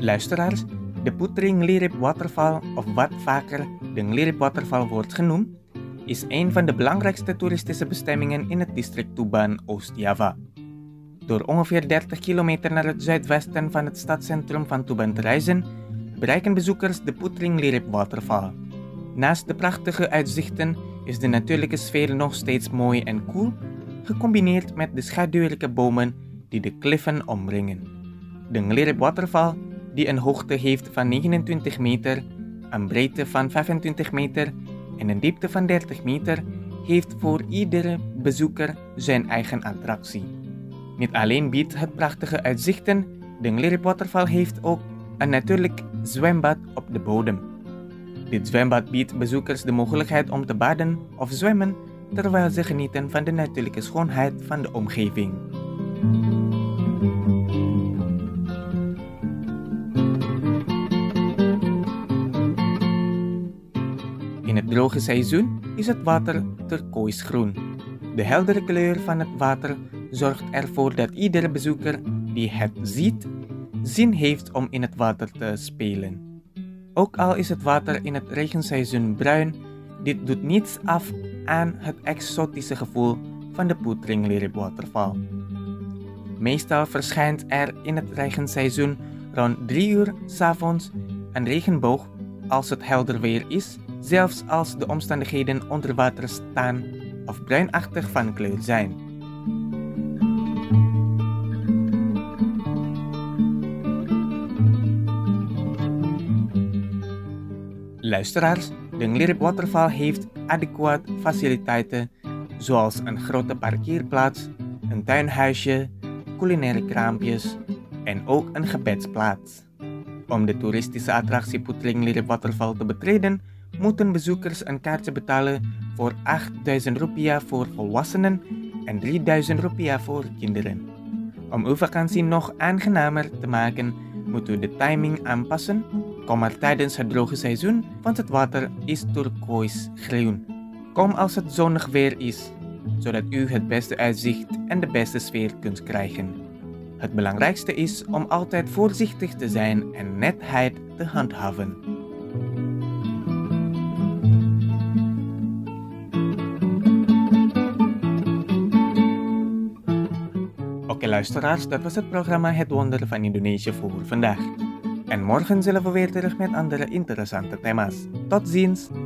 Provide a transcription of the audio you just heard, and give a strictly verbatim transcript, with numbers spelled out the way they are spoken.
Luisteraars, de Putri Nglirip Waterval, of wat vaker de Nglirip Waterval wordt genoemd, is een van de belangrijkste toeristische bestemmingen in het district Tuban, Oost-Java. Door ongeveer dertig kilometer naar het zuidwesten van het stadscentrum van Tuban te reizen, bereiken bezoekers de Putri Nglirip Waterval. Naast de prachtige uitzichten is de natuurlijke sfeer nog steeds mooi en koel, gecombineerd met de schaduwrijke bomen die de kliffen omringen. De Nglirip Waterval, die een hoogte heeft van negenentwintig meter, een breedte van vijfentwintig meter en een diepte van dertig meter, heeft voor iedere bezoeker zijn eigen attractie. Niet alleen biedt het prachtige uitzichten, de Nglirip Waterval heeft ook een natuurlijk zwembad op de bodem. Dit zwembad biedt bezoekers de mogelijkheid om te baden of zwemmen terwijl ze genieten van de natuurlijke schoonheid van de omgeving. In het droge seizoen is het water turkooisgroen. De heldere kleur van het water zorgt ervoor dat iedere bezoeker die het ziet, zin heeft om in het water te spelen. Ook al is het water in het regenseizoen bruin, dit doet niets af aan het exotische gevoel van de Putri Nglirip Waterval. Meestal verschijnt er in het regenseizoen rond drie uur 's avonds een regenboog als het helder weer is, zelfs als de omstandigheden onder water staan of bruinachtig van kleur zijn. Luisteraars, de Nglirip Waterval heeft adequaat faciliteiten zoals een grote parkeerplaats, een tuinhuisje, culinaire kraampjes en ook een gebedsplaats. Om de toeristische attractie Putri Nglirip Waterval te betreden, moeten bezoekers een kaartje betalen voor achtduizend rupiah voor volwassenen en drieduizend rupiah voor kinderen. Om uw vakantie nog aangenamer te maken, moet u de timing aanpassen. Kom maar tijdens het droge seizoen, want het water is turkooisgroen. Kom als het zonnig weer is, zodat u het beste uitzicht en de beste sfeer kunt krijgen. Het belangrijkste is om altijd voorzichtig te zijn en netheid te handhaven. Oké luisteraars, dat was het programma Het Wonder van Indonesië voor vandaag. En morgen zullen we weer terug met andere interessante thema's. Tot ziens!